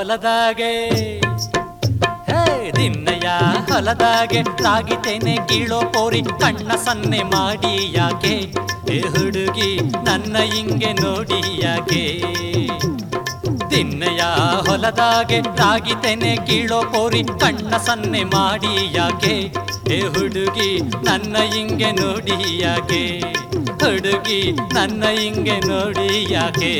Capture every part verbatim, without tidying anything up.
ಹೊಲದಾಗೆ ಹೇ ದಿನ್ನಯ್ಯ ಹೊಲದಾಗೆ ತಾಗಿತೇನೆ ಕೀಳೋ ಪೋರಿ ಕಣ್ಣ ಸನ್ನೆ ಮಾಡಿ ಯಾಕೆ ಹೇ ಹುಡುಗಿ ನನ್ನ ಹಿಂಗೆ ನೋಡಿ ಯಾಕೆ ದಿನ್ನಯ್ಯ ಹೊಲದಾಗೆ ತಾಗಿತೇನೆ ಕೀಳೋ ಪೋರಿ ಕಣ್ಣ ಸನ್ನೆ ಮಾಡಿ ಯಾಕೆ ಹೇ ಹುಡುಗಿ ನನ್ನ ಹಿಂಗೆ ನೋಡಿ ಯಾಕೆ ಹುಡುಗಿ ನನ್ನ ಹಿಂಗೆ ನೋಡಿ ಯಾಕೆ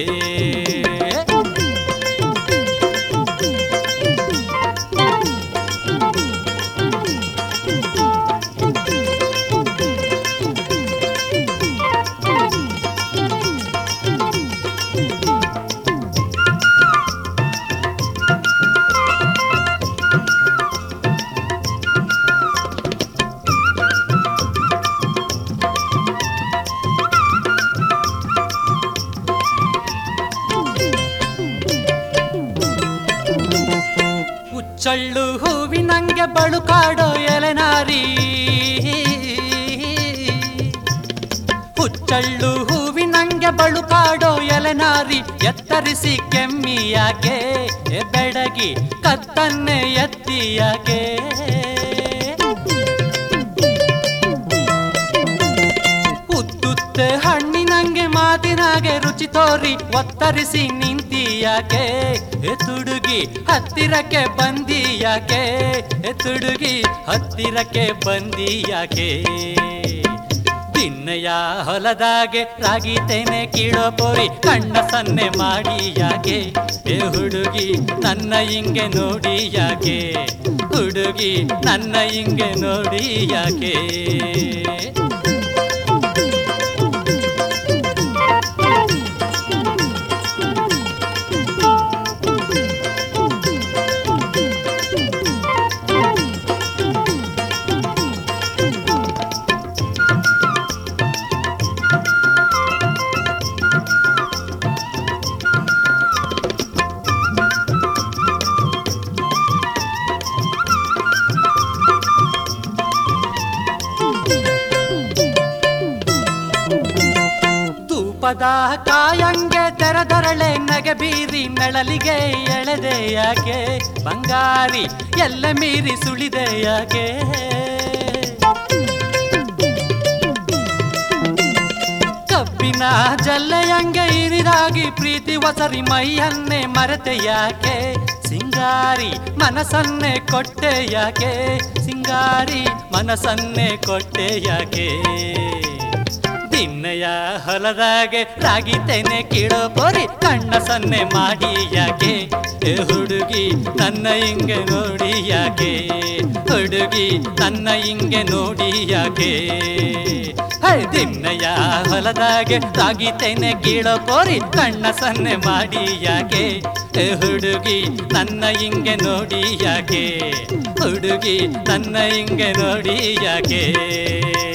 ಚಳ್ಳು ಹೂವಿನಂಗೆ ಬಳುಕಾಡೋ ಎಲೆನಾರಿ ಹುಚ್ಚಳ್ಳು ಹೂವಿನಂಗೆ ಬಳುಕಾಡೋ ಎಲೆನಾರಿ ಎತ್ತರಿಸಿ ಕೆಮ್ಮಿ ಯಾಕೆ ಬೆಡಗಿ ಕತ್ತನ್ನೆ ಎತ್ತಿ ಯಾಕೆ ಉತ್ತುತ್ತೆ ಹಣ್ಣಿನಂಗೆ ಮಾತಿನಾಗೆ ರುಚಿ ತೋರಿ ಒತ್ತರಿಸಿ ನಿಂತಿ ಯಾಕೆ ತುಡುಗಿ ಹತ್ತಿರಕ್ಕೆ ಬಂದಿ ಯಾಕೆ ತುಡುಗಿ ಹತ್ತಿರಕ್ಕೆ ಬಂದಿ ಯಾಕೆ ದಿನ್ನಯ್ಯ ಹೊಲದಾಗೆ ರಾಗಿತೇನೆ ಕೀಳೋ ಪೋರಿ ಕಣ್ಣ ಸನ್ನೆ ಮಾಡಿ ಯಾಕೆ ಏ ಹುಡುಗಿ ನನ್ನ ಹಿಂಗೆ ನೋಡಿ ಯಾಕೆ ಹುಡುಗಿ ನನ್ನ ಹಿಂಗೆ ನೋಡಿ ಯಾಕೆ ಪದ ಕಾಯಂಗೆ ತೆರೆದರಳೆ ನಗೆ ಬೀರಿ ನೆಳಲಿಗೆ ಎಳೆದೆ ಯಾಕೆ ಬಂಗಾರಿ ಎಲ್ಲ ಮೀರಿ ಸುಳಿದೆ ಯಾಕೆ ಕಬ್ಬಿನ ಜಲ್ಲೆಯಂಗೆ ಇರಿದಾಗಿ ಪ್ರೀತಿ ಒಸರಿ ಮೈಯನ್ನೇ ಮರೆತೆ ಯಾಕೆ ಸಿಂಗಾರಿ ಮನಸ್ಸನ್ನೇ ಕೊಟ್ಟೆ ಯಾಕೆ ಸಿಂಗಾರಿ ಮನಸ್ಸನ್ನೇ ಕೊಟ್ಟೆ ಯಾಕೆ ದಿನ್ನಯ್ಯ ಹೊಲದಾಗೆ ರಾಗಿತೇನೆ ಕೀಳೋ ಪೋರಿ ಕಣ್ಣ ಸನ್ನೆ ಮಾಡಿ ಯಾಕೆ ಹುಡುಗಿ ನನ್ನ ಹಿಂಗೆ ನೋಡಿ ಯಾಕೆ ಹುಡುಗಿ ನನ್ನ ಹಿಂಗೆ ನೋಡಿ ಯಾಕೆ ದಿನ್ನಯ್ಯ ಹೊಲದಾಗೆ ರಾಗಿತೇನೆ ಕೀಳೋ ಪೋರಿ ಕಣ್ಣ ಸನ್ನೆ ಮಾಡಿ ಯಾಕೆ ಹುಡುಗಿ ನನ್ನ ಹಿಂಗೆ ನೋಡಿ ಯಾಕೆ ಹುಡುಗಿ ನನ್ನ ಹಿಂಗೆ ನೋಡಿ ಯಾಕೆ